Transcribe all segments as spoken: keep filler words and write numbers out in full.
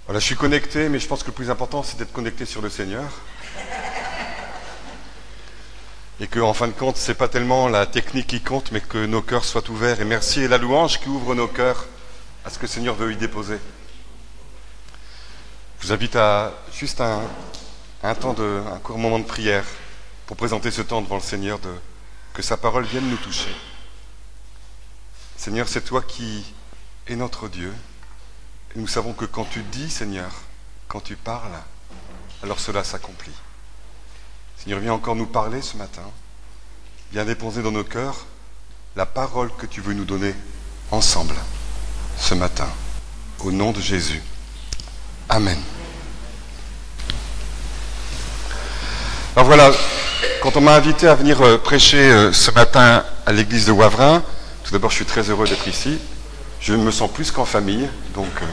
Voilà, je suis connecté, mais je pense que le plus important, c'est d'être connecté sur le Seigneur. Et que, en fin de compte, c'est pas tellement la technique qui compte, mais que nos cœurs soient ouverts. Et merci et la louange qui ouvre nos cœurs à ce que le Seigneur veut y déposer. Je vous invite à juste un, un temps de, un court moment de prière pour présenter ce temps devant le Seigneur, de, que sa parole vienne nous toucher. Seigneur, c'est toi qui es notre Dieu. Et nous savons que quand tu dis, Seigneur, quand tu parles, alors cela s'accomplit. Seigneur, viens encore nous parler ce matin. Viens déposer dans nos cœurs la parole que tu veux nous donner ensemble ce matin. Au nom de Jésus. Amen. Alors voilà, quand on m'a invité à venir prêcher ce matin à l'église de Wavrin, tout d'abord je suis très heureux d'être ici. Je me sens plus qu'en famille, donc euh,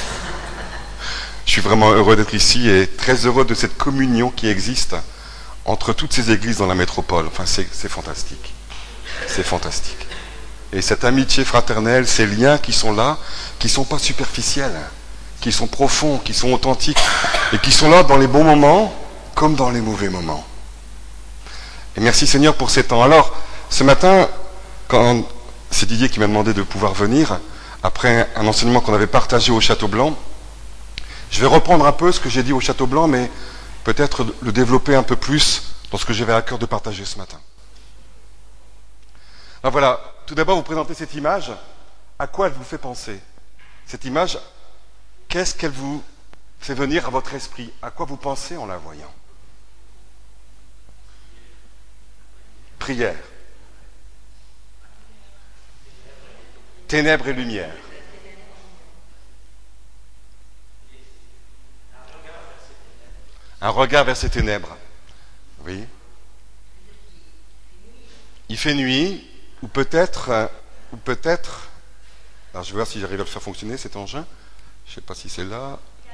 je suis vraiment heureux d'être ici et très heureux de cette communion qui existe entre toutes ces églises dans la métropole. Enfin, c'est, c'est fantastique. C'est fantastique. Et cette amitié fraternelle, ces liens qui sont là, qui ne sont pas superficiels, qui sont profonds, qui sont authentiques, et qui sont là dans les bons moments comme dans les mauvais moments. Et merci Seigneur pour ces temps. Alors, ce matin, quand c'est Didier qui m'a demandé de pouvoir venir, après un enseignement qu'on avait partagé au Château Blanc, je vais reprendre un peu ce que j'ai dit au Château Blanc, mais peut-être le développer un peu plus dans ce que j'avais à cœur de partager ce matin. Alors voilà, tout d'abord vous présentez cette image. À quoi elle vous fait penser? Cette image, qu'est-ce qu'elle vous fait venir à votre esprit? À quoi vous pensez en la voyant? Prière. Ténèbres et lumière. Un regard vers ces ténèbres. Oui. Il fait nuit, ou peut-être, ou peut-être, alors je vais voir si j'arrive à le faire fonctionner cet engin. Je ne sais pas si c'est là.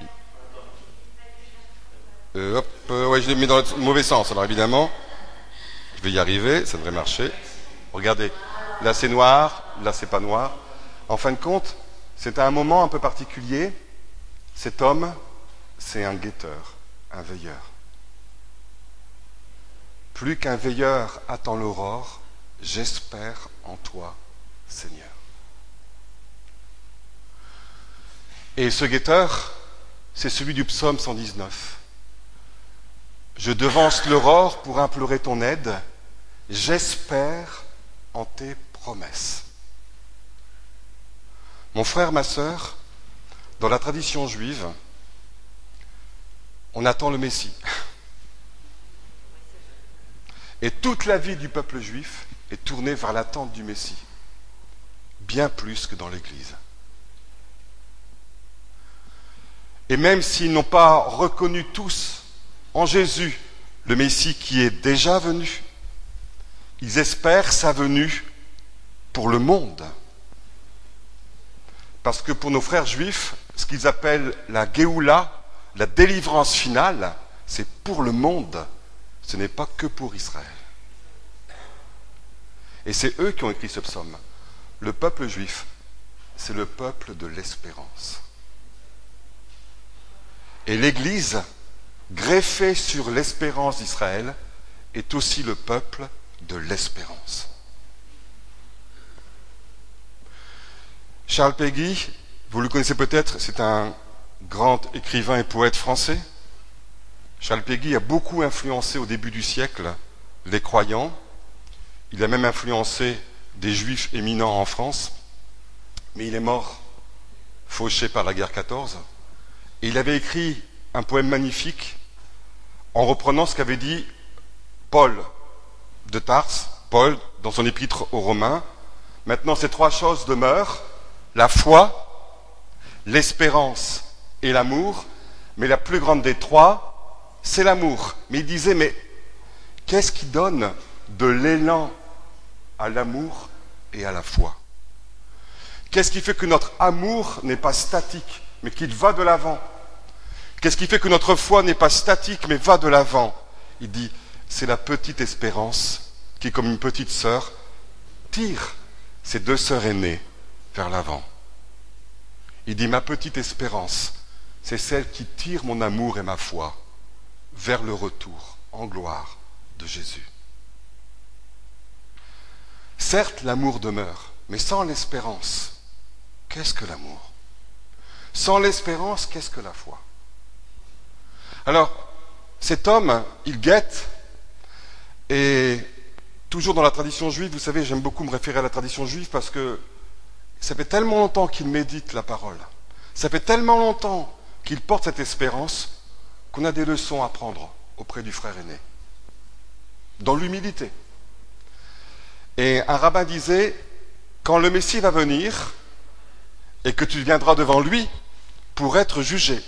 Euh, hop, euh, ouais, je l'ai mis dans le mauvais sens, alors évidemment. Je vais y arriver, ça devrait marcher. Regardez, là c'est noir, là c'est pas noir. En fin de compte, c'est à un moment un peu particulier. Cet homme, c'est un guetteur, un veilleur. Plus qu'un veilleur attend l'aurore, j'espère en toi, Seigneur. Et ce guetteur, c'est celui du psaume cent dix-neuf. Je devance l'aurore pour implorer ton aide, j'espère en tes promesses. Mon frère, ma sœur, dans la tradition juive, on attend le Messie. Et toute la vie du peuple juif est tournée vers l'attente du Messie, bien plus que dans l'Église. Et même s'ils n'ont pas reconnu tous en Jésus le Messie qui est déjà venu, ils espèrent sa venue pour le monde. Parce que pour nos frères juifs, ce qu'ils appellent la Géoula, la délivrance finale, c'est pour le monde, ce n'est pas que pour Israël. Et c'est eux qui ont écrit ce psaume. Le peuple juif, c'est le peuple de l'espérance. Et l'Église, greffée sur l'espérance d'Israël, est aussi le peuple de l'espérance. Charles Péguy, vous le connaissez peut-être, c'est un grand écrivain et poète français. Charles Péguy a beaucoup influencé au début du siècle les croyants. Il a même influencé des juifs éminents en France. Mais il est mort fauché par la guerre quatorze. Et il avait écrit un poème magnifique en reprenant ce qu'avait dit Paul de Tarse, Paul, dans son épître aux Romains. Maintenant, ces trois choses demeurent, la foi, l'espérance et l'amour, mais la plus grande des trois, c'est l'amour. Mais il disait, mais qu'est-ce qui donne de l'élan à l'amour et à la foi? Qu'est-ce qui fait que notre amour n'est pas statique, mais qu'il va de l'avant? Qu'est-ce qui fait que notre foi n'est pas statique, mais va de l'avant? Il dit, c'est la petite espérance qui, comme une petite sœur, tire ses deux sœurs aînées vers l'avant. Il dit, ma petite espérance, c'est celle qui tire mon amour et ma foi vers le retour en gloire de Jésus. Certes, l'amour demeure, mais sans l'espérance, qu'est-ce que l'amour? Sans l'espérance, qu'est-ce que la foi? Alors, cet homme, il guette, et toujours dans la tradition juive, vous savez, j'aime beaucoup me référer à la tradition juive parce que ça fait tellement longtemps qu'il médite la parole, ça fait tellement longtemps qu'il porte cette espérance qu'on a des leçons à prendre auprès du frère aîné, dans l'humilité. Et un rabbin disait, quand le Messie va venir et que tu viendras devant lui pour être jugé,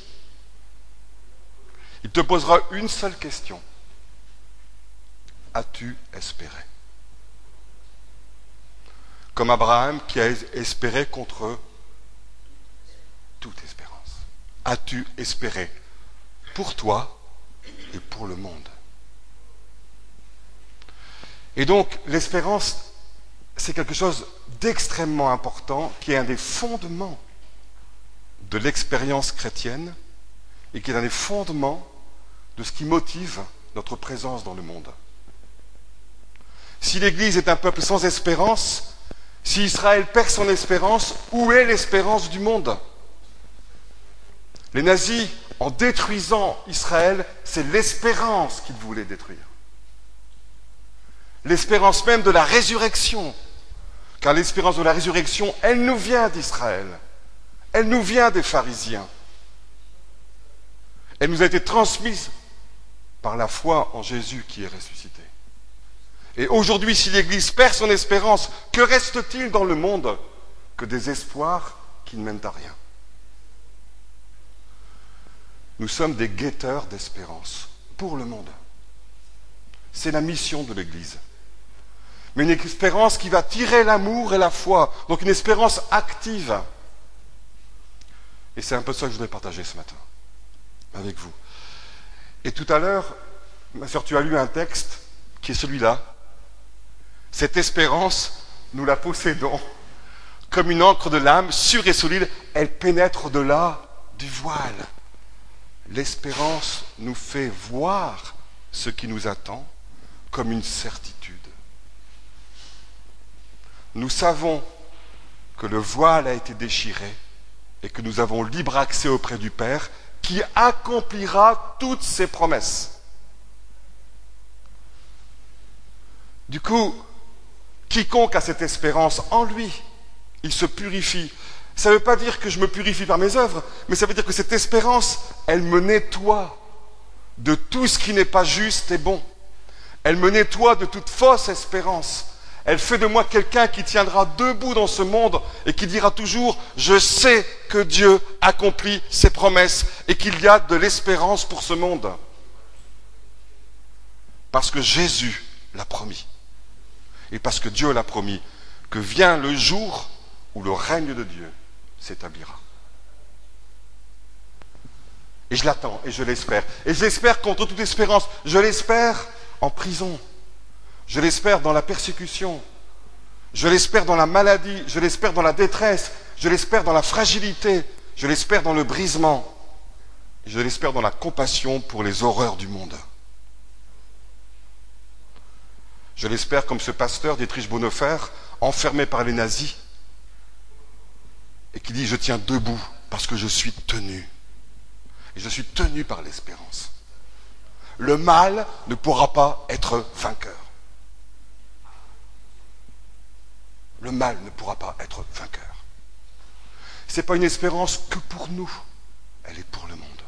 il te posera une seule question. As-tu espéré? Comme Abraham qui a espéré contre toute espérance. As-tu espéré pour toi et pour le monde? Et donc, l'espérance, c'est quelque chose d'extrêmement important, qui est un des fondements de l'expérience chrétienne et qui est un des fondements de ce qui motive notre présence dans le monde. Si l'Église est un peuple sans espérance, si Israël perd son espérance, où est l'espérance du monde? Les nazis, en détruisant Israël, c'est l'espérance qu'ils voulaient détruire. L'espérance même de la résurrection. Car l'espérance de la résurrection, elle nous vient d'Israël. Elle nous vient des pharisiens. Elle nous a été transmise par la foi en Jésus qui est ressuscité. Et aujourd'hui, si l'Église perd son espérance, que reste-t-il dans le monde que des espoirs qui ne mènent à rien? Nous sommes des guetteurs d'espérance pour le monde. C'est la mission de l'Église. Mais une espérance qui va tirer l'amour et la foi. Donc une espérance active. Et c'est un peu ça que je voudrais partager ce matin avec vous. Et tout à l'heure, ma sœur, tu as lu un texte qui est celui-là. Cette espérance, nous la possédons comme une encre de l'âme, sûre et solide. Elle pénètre au-delà du voile. L'espérance nous fait voir ce qui nous attend comme une certitude. Nous savons que le voile a été déchiré et que nous avons libre accès auprès du Père qui accomplira toutes ses promesses. Du coup, quiconque a cette espérance en lui, il se purifie. Ça ne veut pas dire que je me purifie par mes œuvres, mais ça veut dire que cette espérance, elle me nettoie de tout ce qui n'est pas juste et bon. Elle me nettoie de toute fausse espérance. Elle fait de moi quelqu'un qui tiendra debout dans ce monde et qui dira toujours « Je sais que Dieu accomplit ses promesses et qu'il y a de l'espérance pour ce monde. » Parce que Jésus l'a promis. Et parce que Dieu l'a promis que vient le jour où le règne de Dieu s'établira. Et je l'attends et je l'espère. Et j'espère contre toute espérance. Je l'espère en prison. Je l'espère dans la persécution. Je l'espère dans la maladie. Je l'espère dans la détresse. Je l'espère dans la fragilité. Je l'espère dans le brisement. Je l'espère dans la compassion pour les horreurs du monde. Je l'espère comme ce pasteur d'Autriche Bonhoeffer, enfermé par les nazis, et qui dit « Je tiens debout parce que je suis tenu. » Et je suis tenu par l'espérance. Le mal ne pourra pas être vainqueur. Le mal ne pourra pas être vainqueur. Ce n'est pas une espérance que pour nous, elle est pour le monde.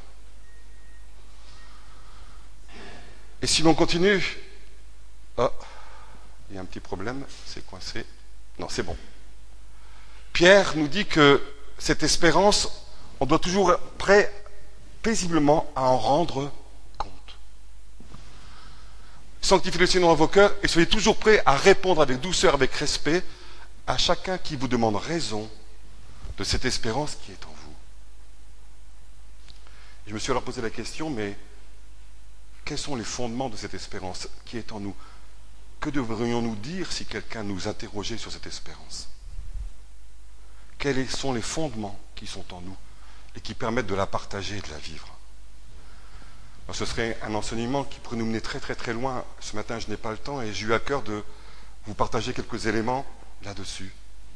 Et si l'on continue, oh, il y a un petit problème, c'est coincé. Non, c'est bon. Pierre nous dit que cette espérance, on doit toujours être prêt paisiblement à en rendre compte. Sanctifiez le Seigneur dans vos cœurs et soyez toujours prêts à répondre avec douceur, avec respect à chacun qui vous demande raison de cette espérance qui est en vous. Je me suis alors posé la question, mais quels sont les fondements de cette espérance qui est en nous? Que devrions-nous dire si quelqu'un nous interrogeait sur cette espérance? Quels sont les fondements qui sont en nous et qui permettent de la partager et de la vivre. Alors, ce serait un enseignement qui pourrait nous mener très très très loin. Ce matin, je n'ai pas le temps et j'ai eu à cœur de vous partager quelques éléments là-dessus.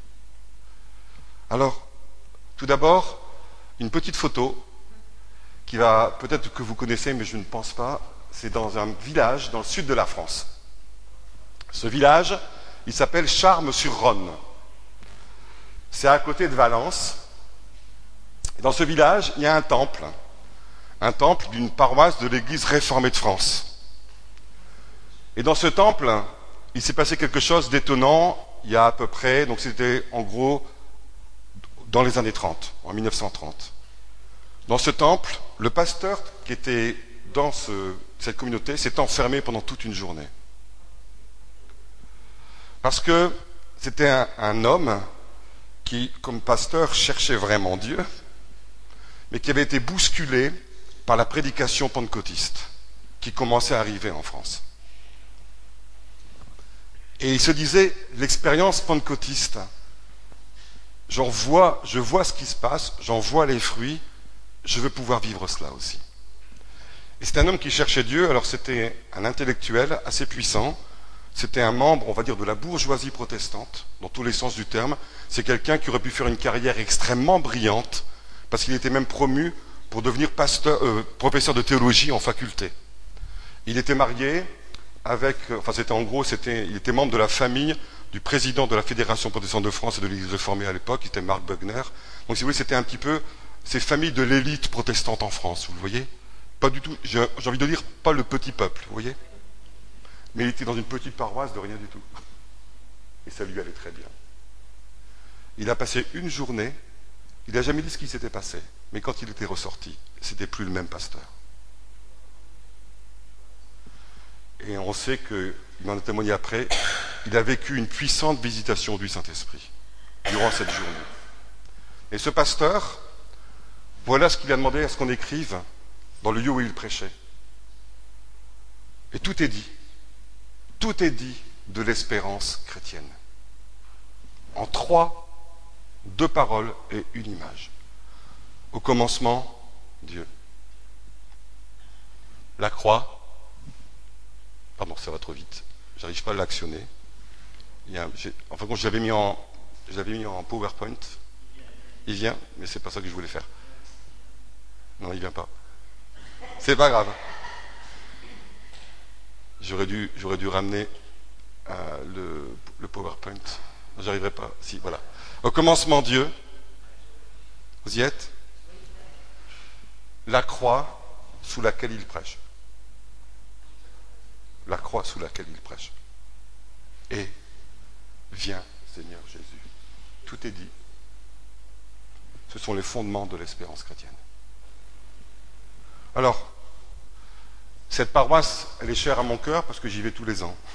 Alors, tout d'abord, une petite photo qui va, peut-être que vous connaissez, mais je ne pense pas, c'est dans un village dans le sud de la France. Ce village, il s'appelle Charmes-sur-Rhône. C'est à côté de Valence. Et dans ce village, il y a un temple, un temple d'une paroisse de l'Église réformée de France. Et dans ce temple, il s'est passé quelque chose d'étonnant il y a à peu près, donc c'était en gros dans les années trente, en mille neuf cent trente. Dans ce temple, le pasteur qui était dans ce, cette communauté s'est enfermé pendant toute une journée. Parce que c'était un, un homme qui, comme pasteur, cherchait vraiment Dieu, mais qui avait été bousculé par la prédication pentecôtiste qui commençait à arriver en France. Et il se disait, l'expérience pentecôtiste, j'en vois, je vois ce qui se passe, j'en vois les fruits, je veux pouvoir vivre cela aussi. Et c'était un homme qui cherchait Dieu, alors c'était un intellectuel assez puissant, c'était un membre, on va dire, de la bourgeoisie protestante, dans tous les sens du terme. C'est quelqu'un qui aurait pu faire une carrière extrêmement brillante, parce qu'il était même promu pour devenir pasteur, euh, professeur de théologie en faculté. Il était marié avec, enfin c'était en gros, c'était, il était membre de la famille du président de la Fédération protestante de France et de l'Église réformée à l'époque, qui était Marc Bugner. Donc si vous voulez, c'était un petit peu ces familles de l'élite protestante en France, vous le voyez? Pas du tout, j'ai, j'ai envie de dire, pas le petit peuple, vous voyez? Mais il était dans une petite paroisse de rien du tout. Et ça lui allait très bien. Il a passé une journée, il n'a jamais dit ce qui s'était passé, mais quand il était ressorti, c'était plus le même pasteur. Et on sait qu'il en a témoigné après, il a vécu une puissante visitation du Saint-Esprit durant cette journée. Et ce pasteur, voilà ce qu'il a demandé à ce qu'on écrive dans le lieu où il prêchait. Et tout est dit. Tout est dit de l'espérance chrétienne. En trois, deux paroles et une image. Au commencement, Dieu. La croix. Pardon, ça va trop vite. J'arrive pas à l'actionner. Il y a, enfin bon, je l'avais mis en, je l'avais mis en PowerPoint. Il vient, mais c'est pas ça que je voulais faire. Non, il vient pas. C'est pas grave. J'aurais dû, j'aurais dû ramener euh, le, le PowerPoint. J'arriverai pas. Si, voilà. Au commencement, Dieu. Vous y êtes? La croix sous laquelle il prêche. La croix sous laquelle il prêche. Et viens, Seigneur Jésus. Tout est dit. Ce sont les fondements de l'espérance chrétienne. Alors, cette paroisse, elle est chère à mon cœur parce que j'y vais tous les ans.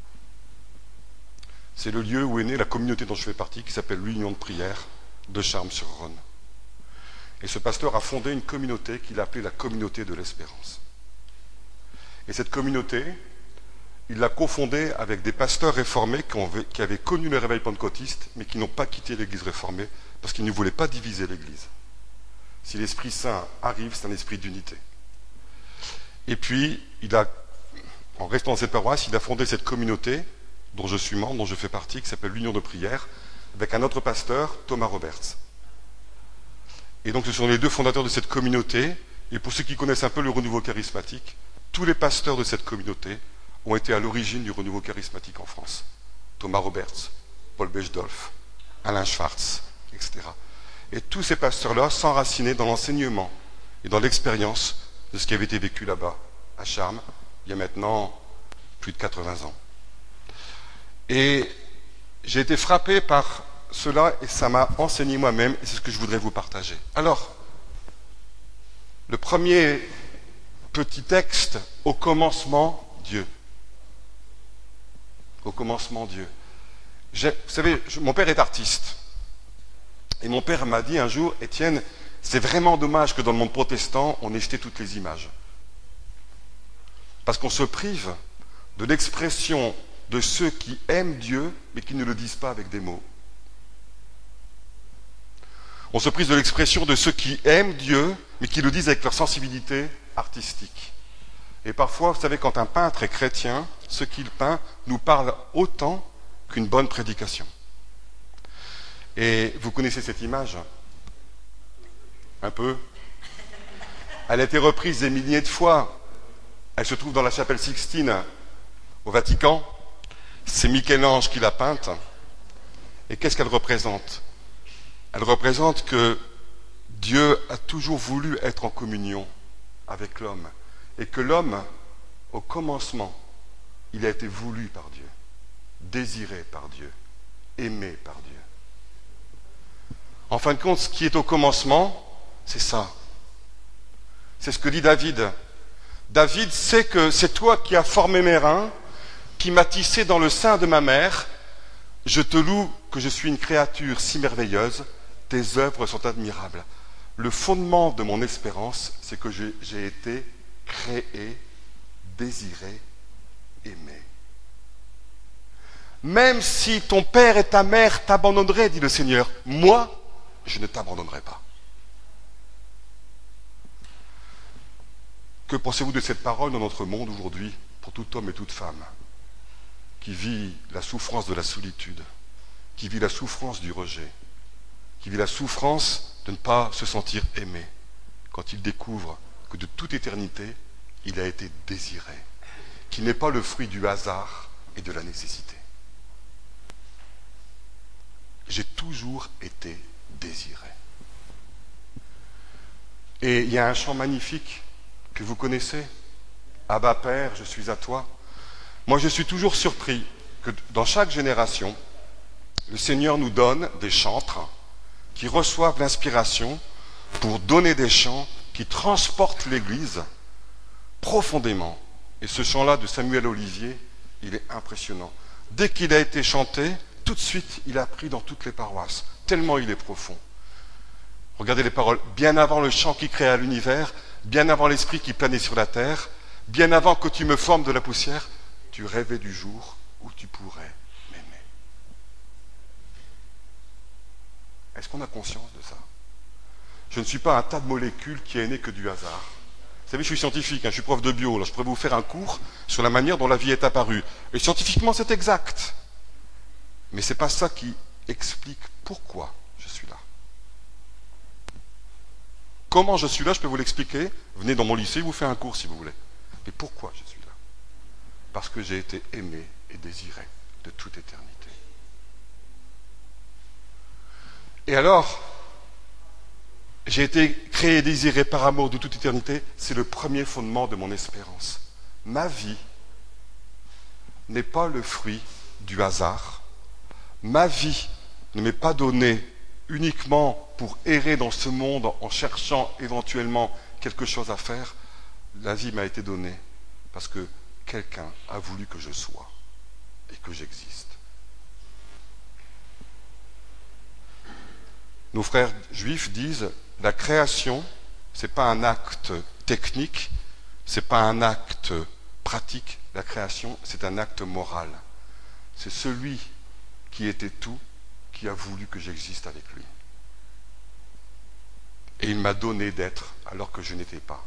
C'est le lieu où est née la communauté dont je fais partie, qui s'appelle l'Union de prière de Charmes-sur-Rhône. Et ce pasteur a fondé une communauté qu'il a appelée la communauté de l'espérance. Et cette communauté, il l'a cofondée avec des pasteurs réformés qui avaient connu le réveil pentecôtiste, mais qui n'ont pas quitté l'Église réformée parce qu'ils ne voulaient pas diviser l'Église. Si l'Esprit Saint arrive, c'est un esprit d'unité. Et puis, il a, en restant dans cette paroisse, il a fondé cette communauté dont je suis membre, dont je fais partie, qui s'appelle l'Union de prière, avec un autre pasteur, Thomas Roberts. Et donc ce sont les deux fondateurs de cette communauté, et pour ceux qui connaissent un peu le renouveau charismatique, tous les pasteurs de cette communauté ont été à l'origine du renouveau charismatique en France. Thomas Roberts, Paul Bechdolf, Alain Schwartz, et cetera. Et tous ces pasteurs-là s'enracinaient dans l'enseignement et dans l'expérience de ce qui avait été vécu là-bas, à Charmes, il y a maintenant plus de quatre-vingts ans. Et j'ai été frappé par cela et ça m'a enseigné moi-même et c'est ce que je voudrais vous partager. Alors, le premier petit texte, au commencement, Dieu. Au commencement, Dieu. J'ai, vous savez, je, mon père est artiste. Et mon père m'a dit un jour, Étienne, c'est vraiment dommage que dans le monde protestant, on ait jeté toutes les images. Parce qu'on se prive de l'expression de ceux qui aiment Dieu, mais qui ne le disent pas avec des mots. On se prise de l'expression de ceux qui aiment Dieu, mais qui le disent avec leur sensibilité artistique. Et parfois, vous savez, quand un peintre est chrétien, ce qu'il peint nous parle autant qu'une bonne prédication. Et vous connaissez cette image? Un peu. Elle a été reprise des milliers de fois. Elle se trouve dans la chapelle Sixtine, au Vatican. C'est Michel-Ange qui l'a peinte. Et qu'est-ce qu'elle représente? Elle représente que Dieu a toujours voulu être en communion avec l'homme. Et que l'homme, au commencement, il a été voulu par Dieu, désiré par Dieu, aimé par Dieu. En fin de compte, ce qui est au commencement, c'est ça. C'est ce que dit David. David sait que c'est toi qui as formé mes reins, qui m'as tissé dans le sein de ma mère. Je te loue que je suis une créature si merveilleuse. Tes œuvres sont admirables. Le fondement de mon espérance, c'est que j'ai, j'ai été créé, désiré, aimé. Même si ton père et ta mère t'abandonneraient, dit le Seigneur, moi, je ne t'abandonnerai pas. Que pensez-vous de cette parole dans notre monde aujourd'hui, pour tout homme et toute femme, qui vit la souffrance de la solitude, qui vit la souffrance du rejet, qui vit la souffrance de ne pas se sentir aimé, quand il découvre que de toute éternité, il a été désiré, qu'il n'est pas le fruit du hasard et de la nécessité. J'ai toujours été désiré. Et il y a un chant magnifique que vous connaissez, Abba Père, je suis à toi. Moi, je suis toujours surpris que dans chaque génération, le Seigneur nous donne des chantres qui reçoivent l'inspiration pour donner des chants qui transportent l'Église profondément. Et ce chant-là de Samuel Olivier, il est impressionnant. Dès qu'il a été chanté, tout de suite, il a pris dans toutes les paroisses, tellement il est profond. Regardez les paroles. Bien avant le chant qui créa l'univers, bien avant l'esprit qui planait sur la terre, bien avant que tu me formes de la poussière, tu rêvais du jour où tu pourrais m'aimer. Est-ce qu'on a conscience de ça? Je ne suis pas un tas de molécules qui est né que du hasard. Vous savez, je suis scientifique, hein, je suis prof de bio, là, je pourrais vous faire un cours sur la manière dont la vie est apparue. Et scientifiquement, c'est exact. Mais ce n'est pas ça qui explique pourquoi je suis là. Comment je suis là, je peux vous l'expliquer. Venez dans mon lycée, je vous fais un cours si vous voulez. Mais pourquoi je suis là? Parce que j'ai été aimé et désiré de toute éternité. Et alors, j'ai été créé et désiré par amour de toute éternité, c'est le premier fondement de mon espérance. Ma vie n'est pas le fruit du hasard. Ma vie ne m'est pas donnée uniquement pour errer dans ce monde en cherchant éventuellement quelque chose à faire. La vie m'a été donnée parce que quelqu'un a voulu que je sois et que j'existe. Nos frères juifs disent la création, ce n'est pas un acte technique, ce n'est pas un acte pratique. La création, c'est un acte moral. C'est celui qui était tout, qui a voulu que j'existe avec lui. Et il m'a donné d'être alors que je n'étais pas.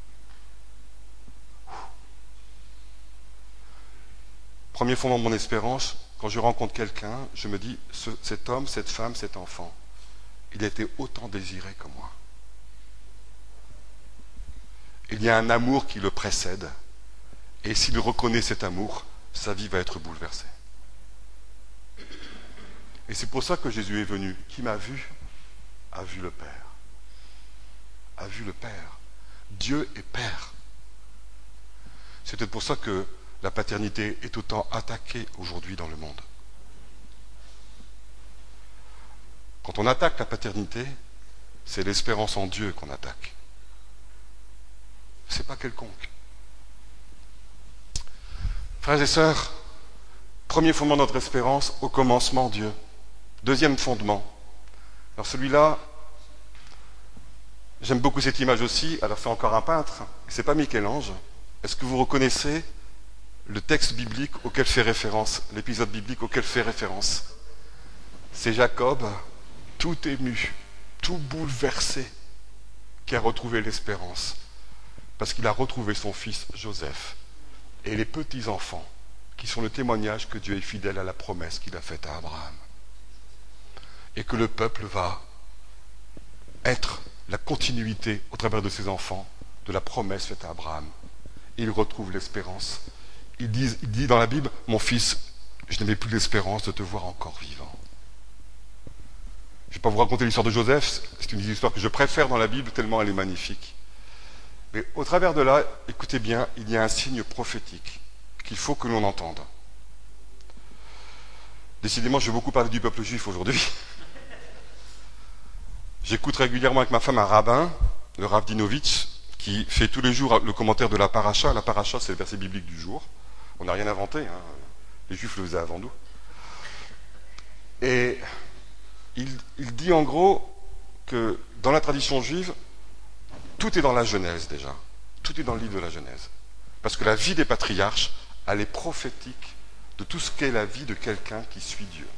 Premier fondement de mon espérance, quand je rencontre quelqu'un, je me dis, ce, cet homme, cette femme, cet enfant, il a été autant désiré que moi. Il y a un amour qui le précède, et s'il reconnaît cet amour, sa vie va être bouleversée. Et c'est pour ça que Jésus est venu. Qui m'a vu, a vu le Père. A vu le Père. Dieu est Père. C'est peut-être pour ça que la paternité est autant attaquée aujourd'hui dans le monde. Quand on attaque la paternité, c'est l'espérance en Dieu qu'on attaque. C'est pas quelconque. Frères et sœurs, premier fondement de notre espérance, au commencement Dieu. Deuxième fondement. Alors celui-là, j'aime beaucoup cette image aussi. Alors c'est encore un peintre, et c'est pas Michel-Ange. Est-ce que vous reconnaissez le texte biblique auquel fait référence, l'épisode biblique auquel fait référence? C'est Jacob, tout ému, tout bouleversé, qui a retrouvé l'espérance, parce qu'il a retrouvé son fils Joseph et les petits-enfants, qui sont le témoignage que Dieu est fidèle à la promesse qu'il a faite à Abraham. Et que le peuple va être la continuité, au travers de ses enfants, de la promesse faite à Abraham. Et il retrouve l'espérance. Il dit, il dit dans la Bible, mon fils, je n'avais plus l'espérance de te voir encore vivant. Je ne vais pas vous raconter l'histoire de Joseph, c'est une histoire que je préfère dans la Bible tellement elle est magnifique. Mais au travers de là, écoutez bien, il y a un signe prophétique qu'il faut que l'on entende. Décidément, je vais beaucoup parler du peuple juif aujourd'hui. J'écoute régulièrement avec ma femme un rabbin, le Rav Dinovitch, qui fait tous les jours le commentaire de la paracha. La paracha, c'est le verset biblique du jour. On n'a rien inventé, hein. Les juifs le faisaient avant nous. Et il, il dit en gros que dans la tradition juive, tout est dans la Genèse déjà. Tout est dans le livre de la Genèse. Parce que la vie des patriarches, elle est prophétique de tout ce qu'est la vie de quelqu'un qui suit Dieu.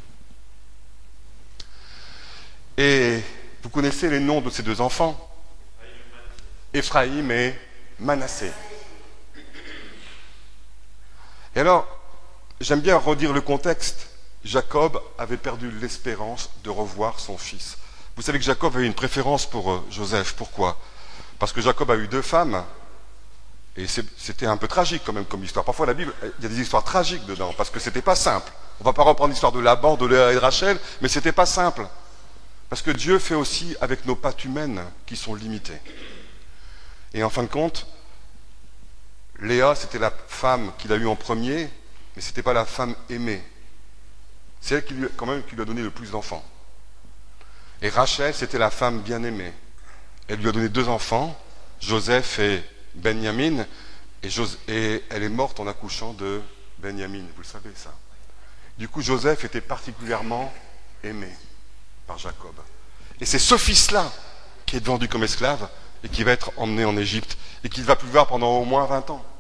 Et vous connaissez les noms de ces deux enfants, Éphraïm et Manassé. Et alors, j'aime bien redire le contexte. Jacob avait perdu l'espérance de revoir son fils. Vous savez que Jacob avait une préférence pour Joseph. Pourquoi ? Parce que Jacob a eu deux femmes, et c'était un peu tragique quand même comme histoire. Parfois la Bible, il y a des histoires tragiques dedans, parce que c'était pas simple. On va pas reprendre l'histoire de Laban, de Léa et de Rachel, mais c'était pas simple. Parce que Dieu fait aussi avec nos pattes humaines qui sont limitées. Et en fin de compte, Léa, c'était la femme qu'il a eue en premier, mais c'était pas la femme aimée. C'est elle qui lui, quand même, qui lui a donné le plus d'enfants. Et Rachel, c'était la femme bien aimée. Elle lui a donné deux enfants, Joseph et Benjamin, et, Jos- et elle est morte en accouchant de Benjamin, vous le savez ça. Du coup, Joseph était particulièrement aimé par Jacob. Et c'est ce fils-là qui est vendu comme esclave et qui va être emmené en Égypte et qu'il ne va plus voir pendant au moins vingt ans.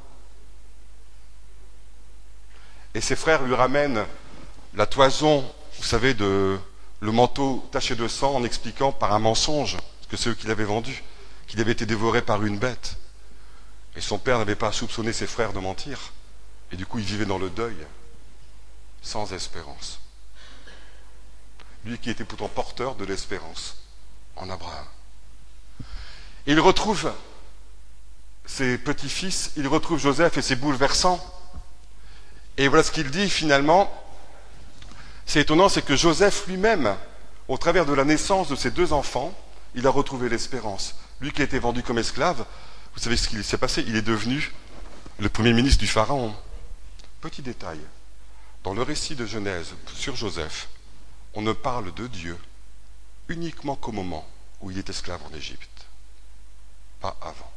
Et ses frères lui ramènent la toison, vous savez, de le manteau taché de sang en expliquant par un mensonge que c'est eux qui l'avaient vendu, qu'il avait été dévoré par une bête. Et son père n'avait pas soupçonné ses frères de mentir. Et du coup, il vivait dans le deuil, sans espérance. Lui qui était pourtant porteur de l'espérance en Abraham. Et il retrouve ses petits-fils, il retrouve Joseph et c'est bouleversant. Et voilà ce qu'il dit finalement. C'est étonnant, c'est que Joseph lui-même, au travers de la naissance de ses deux enfants, il a retrouvé l'espérance. Lui qui a été vendu comme esclave, vous savez ce qu'il s'est passé ? Il est devenu le premier ministre du Pharaon. Petit détail, dans le récit de Genèse sur Joseph, on ne parle de Dieu uniquement qu'au moment où il est esclave en Égypte, pas avant.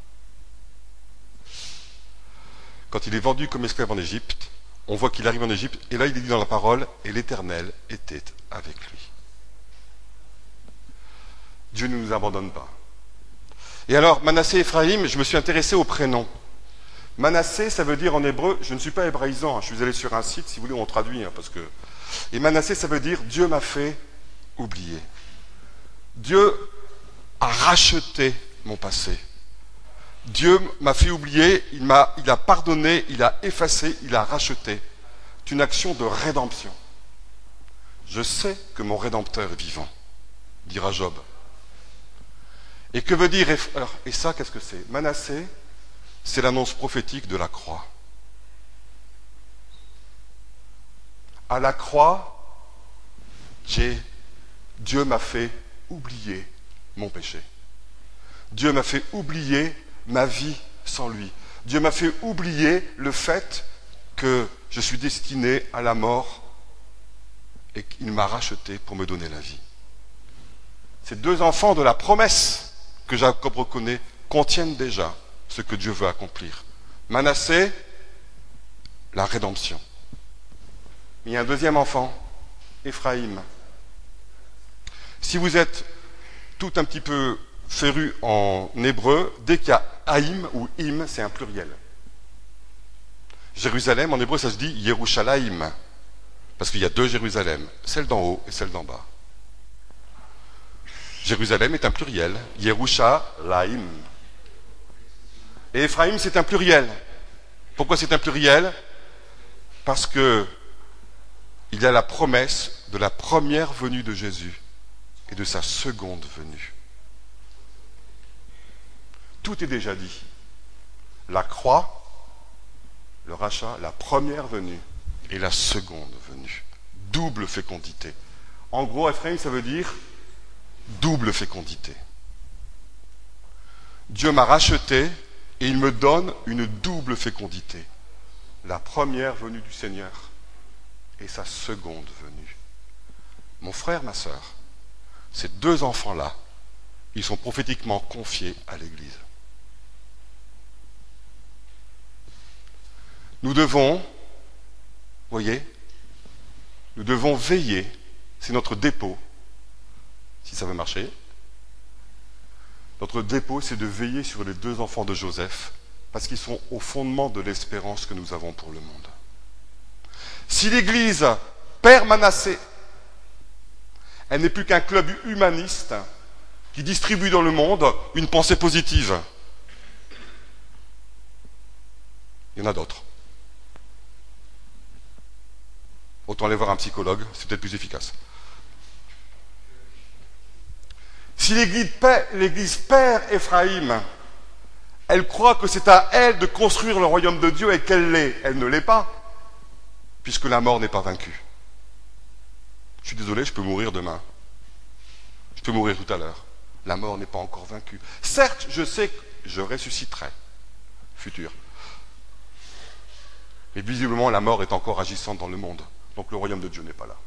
Quand il est vendu comme esclave en Égypte, on voit qu'il arrive en Égypte, et là il est dit dans la parole, et l'Éternel était avec lui. Dieu ne nous abandonne pas. Et alors, Manassé et Éphraïm, je me suis intéressé au prénom. Manassé, ça veut dire en hébreu, je ne suis pas hébraïsant, hein, je suis allé sur un site, si vous voulez, on traduit, hein, parce que... Et Manassé, ça veut dire Dieu m'a fait oublier. Dieu a racheté mon passé. Dieu m'a fait oublier, il m'a, il a pardonné, il a effacé, il a racheté. C'est une action de rédemption. Je sais que mon Rédempteur est vivant, dira Job. Et que veut dire... Alors, et ça, qu'est-ce que c'est ? Manassé, c'est l'annonce prophétique de la croix. À la croix, j'ai, Dieu m'a fait oublier mon péché. Dieu m'a fait oublier ma vie sans lui. Dieu m'a fait oublier le fait que je suis destiné à la mort et qu'il m'a racheté pour me donner la vie. Ces deux enfants de la promesse que Jacob reconnaît contiennent déjà ce que Dieu veut accomplir. Manassé, la rédemption. Il y a un deuxième enfant, Éphraïm. Si vous êtes tout un petit peu féru en hébreu, dès qu'il y a Haïm ou Im, c'est un pluriel. Jérusalem, en hébreu, ça se dit Yerushalayim, parce qu'il y a deux Jérusalem, celle d'en haut et celle d'en bas. Jérusalem est un pluriel. Yerushalayim. Et Éphraïm, c'est un pluriel. Pourquoi c'est un pluriel? Parce que il y a la promesse de la première venue de Jésus et de sa seconde venue. Tout est déjà dit. La croix, le rachat, la première venue et la seconde venue. Double fécondité. En gros, Éphraïm, ça veut dire double fécondité. Dieu m'a racheté et il me donne une double fécondité. La première venue du Seigneur et sa seconde venue. Mon frère, ma sœur, ces deux enfants-là, ils sont prophétiquement confiés à l'Église. Nous devons, voyez, nous devons veiller, c'est notre dépôt, si ça veut marcher. Notre dépôt, c'est de veiller sur les deux enfants de Joseph, parce qu'ils sont au fondement de l'espérance que nous avons pour le monde. Si l'Église perd Manassé, elle n'est plus qu'un club humaniste qui distribue dans le monde une pensée positive. Il y en a d'autres. Autant aller voir un psychologue, c'est peut-être plus efficace. Si l'Église perd, l'Église perd Éphraïm, elle croit que c'est à elle de construire le royaume de Dieu et qu'elle l'est. Elle ne l'est pas, puisque la mort n'est pas vaincue. Je suis désolé, je peux mourir demain. Je peux mourir tout à l'heure. La mort n'est pas encore vaincue. Certes, je sais que je ressusciterai, futur. Mais visiblement, la mort est encore agissante dans le monde. Donc le royaume de Dieu n'est pas là.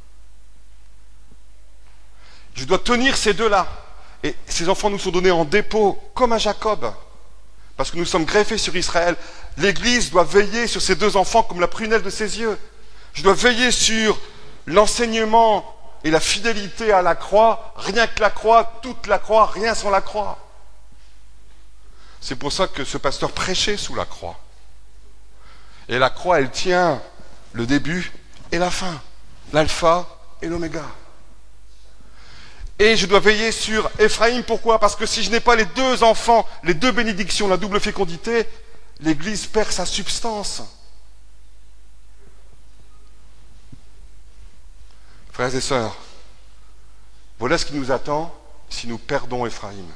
Je dois tenir ces deux-là. Et ces enfants nous sont donnés en dépôt, comme à Jacob. Parce que nous sommes greffés sur Israël. L'Église doit veiller sur ces deux enfants comme la prunelle de ses yeux. Je dois veiller sur l'enseignement et la fidélité à la croix. Rien que la croix, toute la croix, rien sans la croix. C'est pour ça que ce pasteur prêchait sous la croix. Et la croix, elle tient le début et la fin, l'alpha et l'oméga. Et je dois veiller sur Éphraïm, pourquoi? Parce que si je n'ai pas les deux enfants, les deux bénédictions, la double fécondité, l'Église perd sa substance. Frères et sœurs, voilà ce qui nous attend si nous perdons Éphraïm.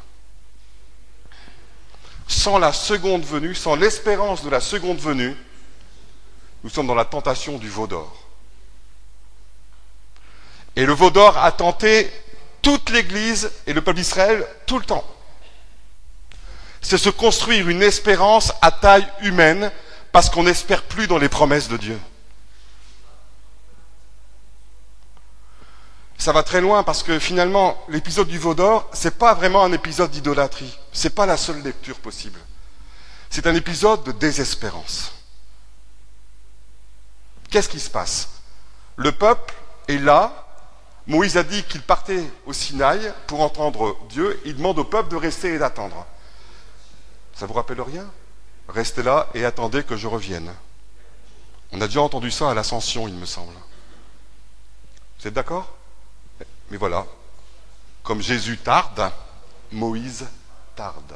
Sans la seconde venue, sans l'espérance de la seconde venue, nous sommes dans la tentation du veau d'or. Et le veau d'or a tenté toute l'Église et le peuple d'Israël tout le temps. C'est se construire une espérance à taille humaine parce qu'on n'espère plus dans les promesses de Dieu. Ça va très loin parce que finalement, l'épisode du veau d'or, c'est pas vraiment un épisode d'idolâtrie. C'est pas la seule lecture possible. C'est un épisode de désespérance. Qu'est-ce qui se passe? Le peuple est là. Moïse a dit qu'il partait au Sinaï pour entendre Dieu. Il demande au peuple de rester et d'attendre. Ça vous rappelle rien? Restez là et attendez que je revienne. On a déjà entendu ça à l'Ascension, il me semble. Vous êtes d'accord? Mais voilà. Comme Jésus tarde, Moïse tarde.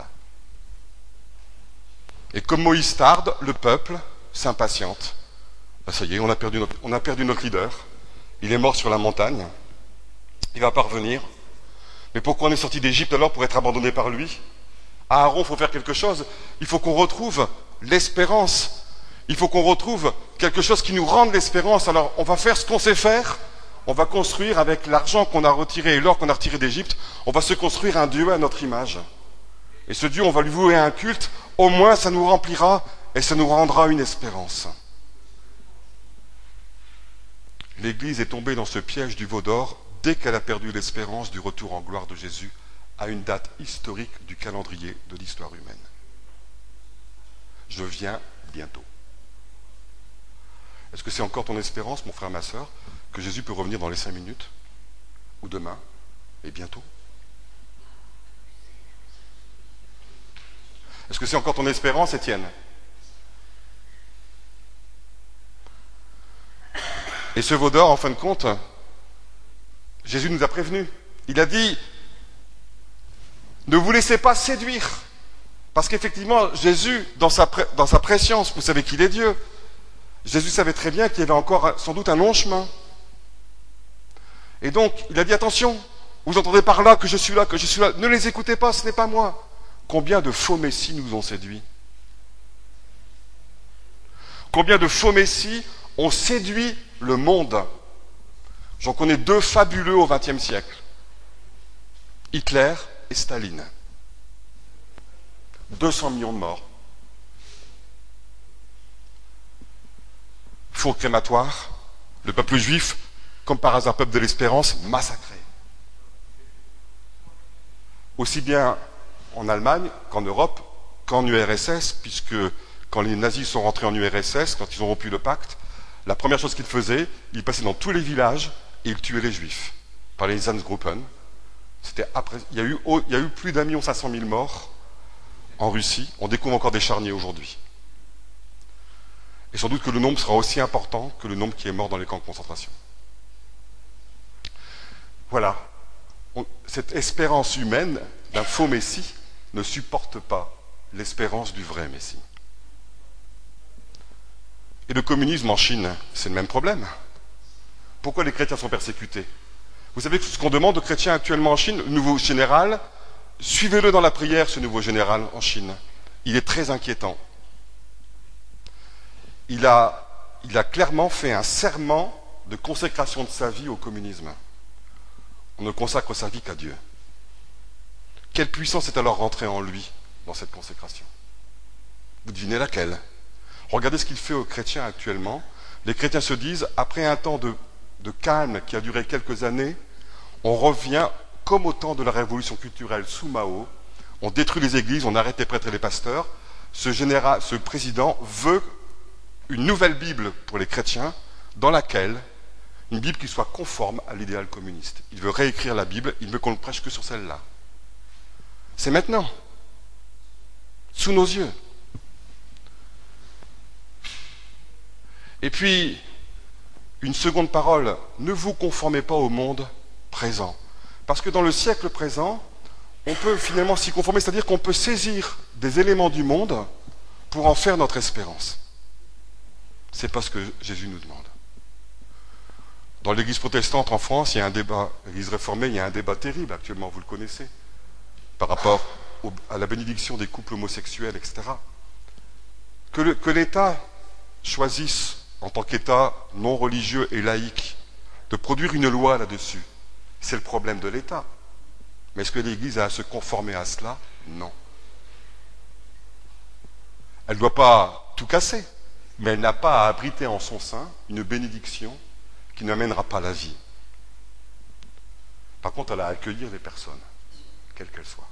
Et comme Moïse tarde, le peuple s'impatiente. Ben ça y est, on a perdu notre, on a perdu notre leader. Il est mort sur la montagne. Il va pas revenir. Mais pourquoi on est sorti d'Égypte alors pour être abandonné par lui? À Aaron, il faut faire quelque chose. Il faut qu'on retrouve l'espérance. Il faut qu'on retrouve quelque chose qui nous rende l'espérance. Alors, on va faire ce qu'on sait faire. On va construire avec l'argent qu'on a retiré et l'or qu'on a retiré d'Égypte. On va se construire un Dieu à notre image. Et ce Dieu, on va lui vouer un culte. Au moins, ça nous remplira et ça nous rendra une espérance. L'Église est tombée dans ce piège du veau d'or dès qu'elle a perdu l'espérance du retour en gloire de Jésus à une date historique du calendrier de l'histoire humaine. Je viens bientôt. Est-ce que c'est encore ton espérance, mon frère, ma sœur, que Jésus peut revenir dans les cinq minutes, ou demain, et bientôt? Est-ce que c'est encore ton espérance, Étienne? Et ce veau d'or, en fin de compte, Jésus nous a prévenus. Il a dit, Ne vous laissez pas séduire. Parce qu'effectivement, Jésus, dans sa, dans sa préscience, vous savez qu'il est Dieu, Jésus savait très bien qu'il y avait encore sans doute un long chemin. Et donc, il a dit, attention, vous entendez par là que je suis là, que je suis là, ne les écoutez pas, ce n'est pas moi. Combien de faux messies nous ont séduits? Combien de faux messies ont séduit le monde? J'en connais deux fabuleux au vingtième siècle. Hitler et Staline. deux cents millions de morts. Four crématoire, le peuple juif, comme par hasard, peuple de l'espérance, massacré. Aussi bien en Allemagne qu'en Europe, qu'en U R S S, puisque quand les nazis sont rentrés en U R S S, quand ils ont rompu le pacte, la première chose qu'ils faisaient, ils passaient dans tous les villages et ils tuaient les juifs par les Einsatzgruppen. C'était après, il y a eu, il y a eu plus d'un million cinq cent mille morts en Russie. On découvre encore des charniers aujourd'hui. Et sans doute que le nombre sera aussi important que le nombre qui est mort dans les camps de concentration. Voilà. On, cette espérance humaine d'un faux Messie ne supporte pas l'espérance du vrai Messie. Et le communisme en Chine, c'est le même problème. Pourquoi les chrétiens sont persécutés? Vous savez ce qu'on demande aux chrétiens actuellement en Chine, le nouveau général, suivez-le dans la prière, ce nouveau général en Chine. Il est très inquiétant. Il a, il a clairement fait un serment de consécration de sa vie au communisme. On ne consacre sa vie qu'à Dieu. Quelle puissance est alors rentrée en lui dans cette consécration? Vous devinez laquelle? Regardez ce qu'il fait aux chrétiens actuellement. Les chrétiens se disent, après un temps de, de calme qui a duré quelques années, on revient comme au temps de la révolution culturelle sous Mao, on détruit les églises, on arrête les prêtres et les pasteurs. Ce, général, ce président veut une nouvelle Bible pour les chrétiens, dans laquelle, une Bible qui soit conforme à l'idéal communiste. Il veut réécrire la Bible, il veut qu'on ne prêche que sur celle-là. C'est maintenant, sous nos yeux. Et puis, une seconde parole, ne vous conformez pas au monde présent. Parce que dans le siècle présent, on peut finalement s'y conformer, c'est-à-dire qu'on peut saisir des éléments du monde pour en faire notre espérance. C'est pas ce que Jésus nous demande. Dans l'église protestante en France, il y a un débat, l'église réformée, il y a un débat terrible actuellement, vous le connaissez, par rapport au, à la bénédiction des couples homosexuels, et cetera. Que, le, que l'État choisisse, en tant qu'État non religieux et laïque, de produire une loi là-dessus, c'est le problème de l'État. Mais est-ce que l'Église a à se conformer à cela? Non. Elle ne doit pas tout casser, mais elle n'a pas à abriter en son sein une bénédiction qui n'amènera pas la vie. Par contre, elle a à accueillir les personnes, quelles qu'elles soient.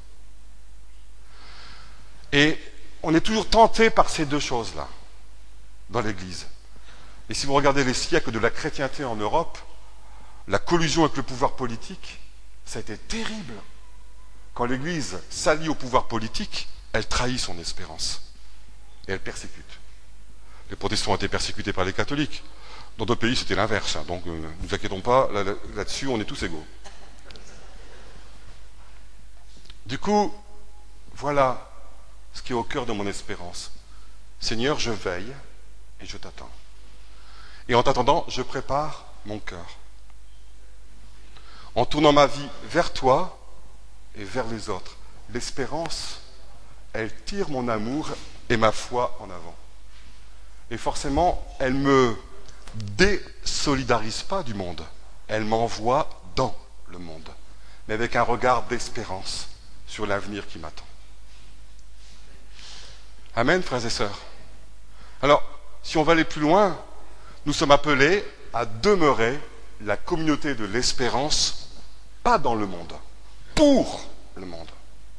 Et on est toujours tenté par ces deux choses-là, dans l'Église. Et si vous regardez les siècles de la chrétienté en Europe, la collusion avec le pouvoir politique, ça a été terrible. Quand l'Église s'allie au pouvoir politique, elle trahit son espérance. Et elle persécute. Les protestants ont été persécutés par les catholiques. Dans d'autres pays, c'était l'inverse. Hein. Donc, euh, ne nous inquiétons pas, là, là, là-dessus, on est tous égaux. Du coup, voilà ce qui est au cœur de mon espérance. Seigneur, je veille et je t'attends. Et en t'attendant, je prépare mon cœur. En tournant ma vie vers toi et vers les autres. L'espérance, elle tire mon amour et ma foi en avant. Et forcément, elle ne me désolidarise pas du monde. Elle m'envoie dans le monde, mais avec un regard d'espérance sur l'avenir qui m'attend. Amen, frères et sœurs. Alors, si on va aller plus loin, nous sommes appelés à demeurer la communauté de l'espérance, pas dans le monde, pour le monde.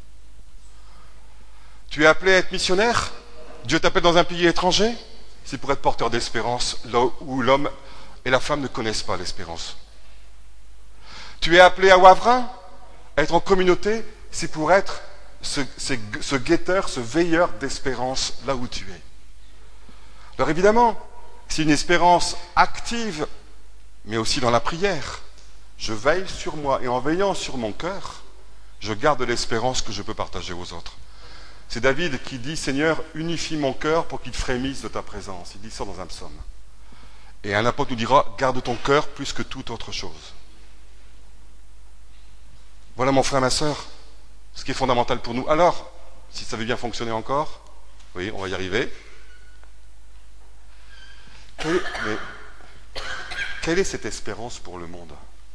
Tu es appelé à être missionnaire? Dieu t'appelle dans un pays étranger? C'est pour être porteur d'espérance, là où l'homme et la femme ne connaissent pas l'espérance. Tu es appelé à Wavrin, à être en communauté, c'est pour être ce, ce, ce guetteur, ce veilleur d'espérance là où tu es. Alors évidemment, c'est une espérance active, mais aussi dans la prière. Je veille sur moi, et en veillant sur mon cœur, je garde l'espérance que je peux partager aux autres. C'est David qui dit, Seigneur, unifie mon cœur pour qu'il frémisse de ta présence. Il dit ça dans un psaume. Et un apôtre nous dira, garde ton cœur plus que toute autre chose. Voilà mon frère, ma sœur, ce qui est fondamental pour nous. Alors, si ça veut bien fonctionner encore, oui, on va y arriver. Quelle est, mais, quelle est cette espérance pour le monde ?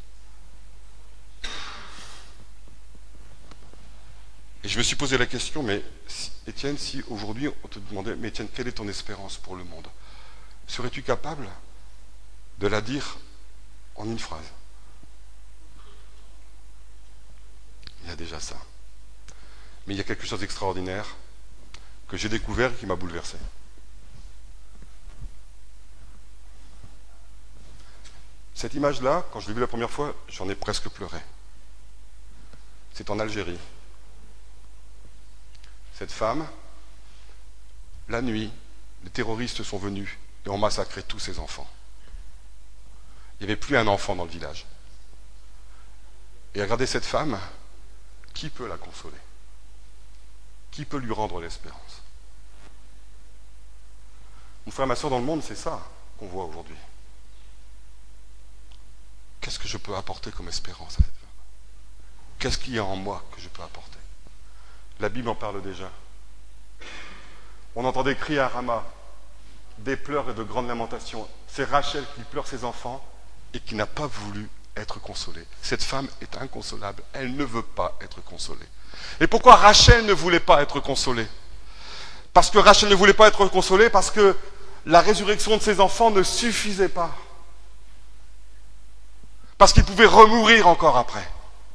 Et je me suis posé la question, mais si, Étienne, si aujourd'hui on te demandait, mais Étienne, quelle est ton espérance pour le monde ? Serais-tu capable de la dire en une phrase ? Il y a déjà ça. Mais il y a quelque chose d'extraordinaire que j'ai découvert et qui m'a bouleversé. Cette image-là, quand je l'ai vue la première fois, j'en ai presque pleuré. C'est en Algérie. Cette femme, la nuit, les terroristes sont venus et ont massacré tous ses enfants. Il n'y avait plus un enfant dans le village. Et regardez cette femme, qui peut la consoler ? Qui peut lui rendre l'espérance ? Mon frère, ma soeur, dans le monde, c'est ça qu'on voit aujourd'hui. Qu'est-ce que je peux apporter comme espérance à cette femme ? Qu'est-ce qu'il y a en moi que je peux apporter ? La Bible en parle déjà. On entend des cris à Rama, des pleurs et de grandes lamentations. C'est Rachel qui pleure ses enfants et qui n'a pas voulu être consolée. Cette femme est inconsolable. Elle ne veut pas être consolée. Et pourquoi Rachel ne voulait pas être consolée ? Parce que Rachel ne voulait pas être consolée parce que la résurrection de ses enfants ne suffisait pas. Parce qu'ils pouvaient remourir encore après.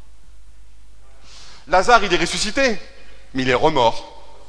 Lazare, il est ressuscité, mais il est remort.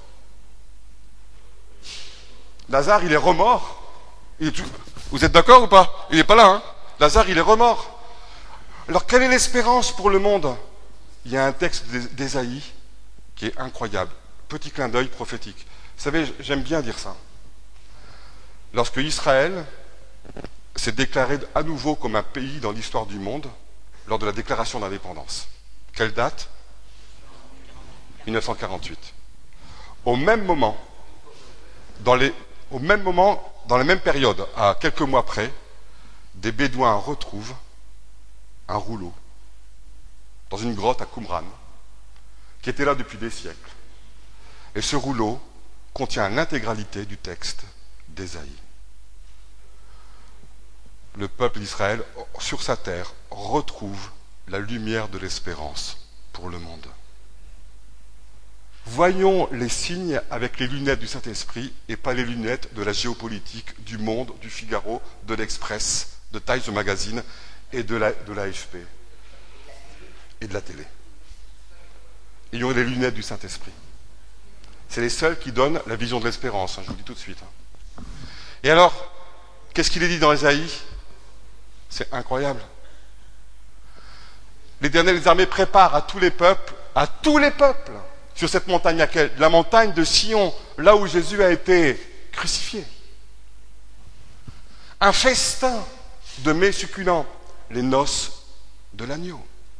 Lazare, il est remort. Il est tout... Vous êtes d'accord ou pas ? Il n'est pas là, hein ? Lazare, il est remort. Alors, quelle est l'espérance pour le monde ? Il y a un texte d'Ésaïe qui est incroyable. Petit clin d'œil prophétique. Vous savez, j'aime bien dire ça. Lorsque Israël s'est déclaré à nouveau comme un pays dans l'histoire du monde, lors de la déclaration d'indépendance. Quelle date ? dix-neuf cent quarante-huit. Au même moment, dans les, au même moment, dans la même période, à quelques mois près, des Bédouins retrouvent un rouleau dans une grotte à Qumran, qui était là depuis des siècles. Et ce rouleau contient l'intégralité du texte d'Ésaïe. Le peuple d'Israël, sur sa terre, retrouve la lumière de l'espérance pour le monde. Voyons les signes avec les lunettes du Saint-Esprit et pas les lunettes de la géopolitique, du Monde, du Figaro, de l'Express, de Times Magazine et de la, de l'A F P et de la télé. Ayons les lunettes du Saint-Esprit. C'est les seuls qui donnent la vision de l'espérance, hein, je vous le dis tout de suite. Hein. Et alors, qu'est-ce qu'il est dit dans Ésaïe ? C'est incroyable. L'Éternel des armées prépare à tous les peuples, à tous les peuples, sur cette montagne laquelle, la montagne de Sion, là où Jésus a été crucifié. Un festin de mets succulents, les noces de l'agneau.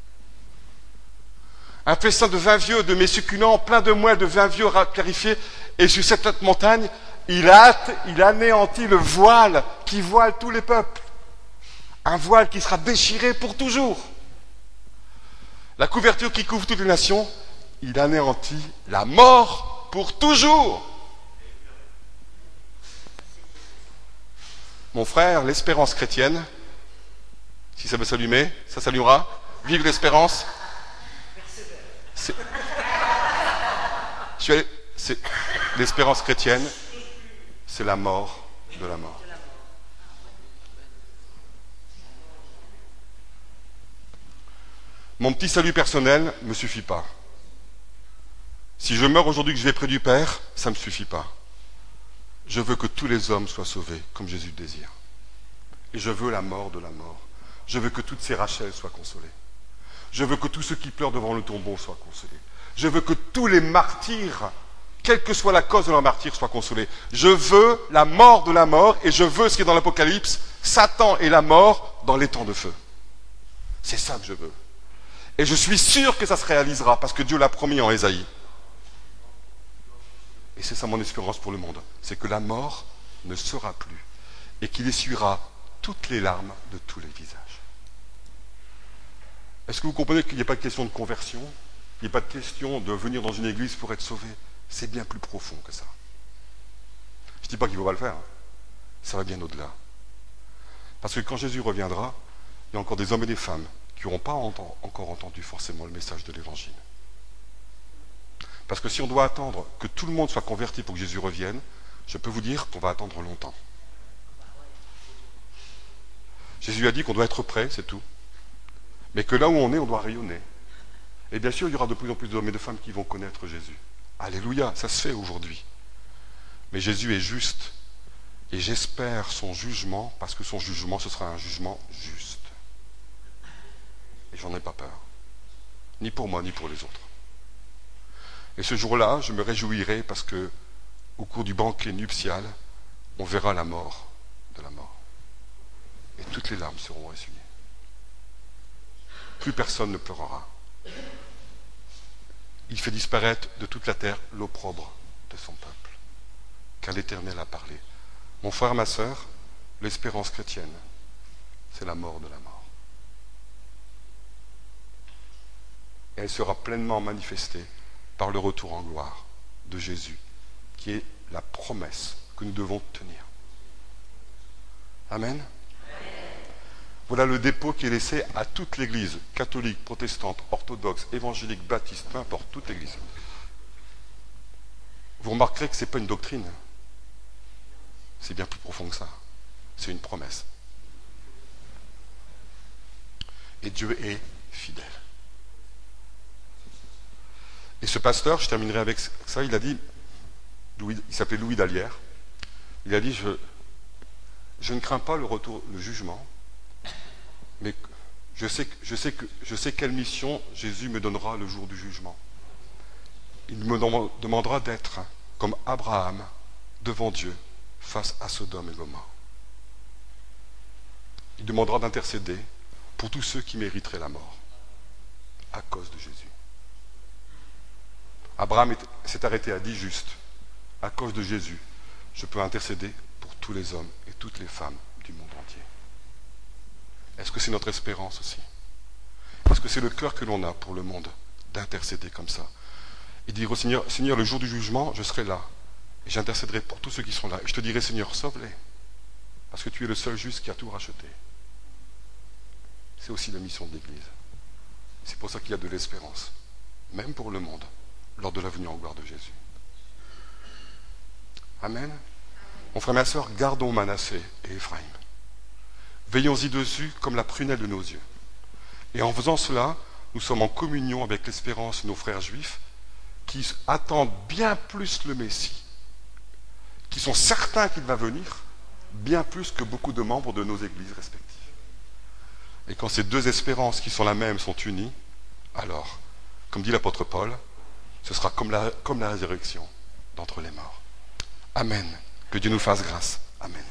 Un festin de vin vieux, de mets succulents, plein de moelle de vin vieux clarifié, et sur cette montagne, il hâte, il anéantit le voile qui voile tous les peuples. Un voile qui sera déchiré pour toujours. La couverture qui couvre toutes les nations, il anéantit la mort pour toujours. Mon frère, l'espérance chrétienne, si ça veut s'allumer, ça s'allumera. Vive l'espérance. C'est... Je suis allé... c'est... L'espérance chrétienne, c'est la mort de la mort. Mon petit salut personnel ne me suffit pas. Si je meurs aujourd'hui que je vais près du Père, ça ne me suffit pas. Je veux que tous les hommes soient sauvés, comme Jésus le désire. Et je veux la mort de la mort. Je veux que toutes ces Rachel soient consolées. Je veux que tous ceux qui pleurent devant le tombeau soient consolés. Je veux que tous les martyrs, quelle que soit la cause de leur martyr, soient consolés. Je veux la mort de la mort et je veux ce qui est dans l'Apocalypse, Satan et la mort dans les temps de feu. C'est ça que je veux. Et je suis sûr que ça se réalisera, parce que Dieu l'a promis en Ésaïe. Et c'est ça mon espérance pour le monde, c'est que la mort ne sera plus, et qu'il essuiera toutes les larmes de tous les visages. Est-ce que vous comprenez qu'il n'y a pas de question de conversion? Il n'y a pas de question de venir dans une église pour être sauvé? C'est bien plus profond que ça. Je ne dis pas qu'il ne faut pas le faire, hein. Ça va bien au-delà. Parce que quand Jésus reviendra, il y a encore des hommes et des femmes qui n'auront pas encore entendu forcément le message de l'Évangile. Parce que si on doit attendre que tout le monde soit converti pour que Jésus revienne, je peux vous dire qu'on va attendre longtemps. Jésus a dit qu'on doit être prêt, c'est tout. Mais que là où on est, on doit rayonner. Et bien sûr, il y aura de plus en plus d'hommes et de femmes qui vont connaître Jésus. Alléluia, ça se fait aujourd'hui. Mais Jésus est juste. Et j'espère son jugement, parce que son jugement, ce sera un jugement juste. Et j'en ai pas peur. Ni pour moi, ni pour les autres. Et ce jour-là, je me réjouirai parce que, au cours du banquet nuptial, on verra la mort de la mort. Et toutes les larmes seront essuyées. Plus personne ne pleurera. Il fait disparaître de toute la terre l'opprobre de son peuple. Car l'Éternel a parlé. Mon frère, ma sœur, l'espérance chrétienne, c'est la mort de la mort. Et elle sera pleinement manifestée par le retour en gloire de Jésus, qui est la promesse que nous devons tenir. Amen. Amen. Voilà le dépôt qui est laissé à toute l'Église, catholique, protestante, orthodoxe, évangélique, baptiste, peu importe, toute l'Église. Vous remarquerez que ce n'est pas une doctrine. C'est bien plus profond que ça. C'est une promesse. Et Dieu est fidèle. Et ce pasteur, je terminerai avec ça, il a dit, Louis, il s'appelait Louis Dallière, il a dit, je, je ne crains pas le retour, le jugement, mais je sais, je, sais que, je sais quelle mission Jésus me donnera le jour du jugement. Il me demandera d'être comme Abraham devant Dieu face à Sodome et Gomorrhe. Il demandera d'intercéder pour tous ceux qui mériteraient la mort à cause de Jésus. Abraham s'est arrêté à dix justes. À cause de Jésus, je peux intercéder pour tous les hommes et toutes les femmes du monde entier. Est-ce que c'est notre espérance aussi? Est-ce que c'est le cœur que l'on a pour le monde d'intercéder comme ça? Et dire au Seigneur, Seigneur, le jour du jugement, je serai là. Et j'intercéderai pour tous ceux qui sont là. Et je te dirai, Seigneur, sauve-les. Parce que tu es le seul juste qui a tout racheté. C'est aussi la mission de l'Église. C'est pour ça qu'il y a de l'espérance, même pour le monde, lors de la venue en gloire de Jésus. Amen. Mon frère et ma sœur, gardons Manassé et Éphraïm. Veillons-y dessus comme la prunelle de nos yeux. Et en faisant cela, nous sommes en communion avec l'espérance de nos frères juifs qui attendent bien plus le Messie, qui sont certains qu'il va venir, bien plus que beaucoup de membres de nos églises respectives. Et quand ces deux espérances qui sont la même sont unies, alors, comme dit l'apôtre Paul, ce sera comme la, comme la résurrection d'entre les morts. Amen. Que Dieu nous fasse grâce. Amen.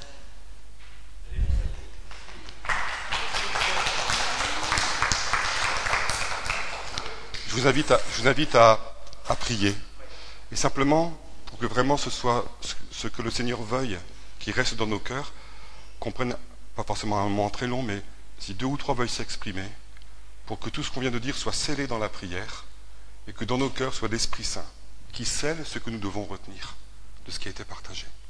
Je vous invite à, je vous invite à, à prier. Et simplement, pour que vraiment ce soit ce que le Seigneur veuille, qui reste dans nos cœurs, qu'on prenne, pas forcément un moment très long, mais si deux ou trois veulent s'exprimer, pour que tout ce qu'on vient de dire soit scellé dans la prière, et que dans nos cœurs soit l'Esprit Saint, qui scelle ce que nous devons retenir de ce qui a été partagé.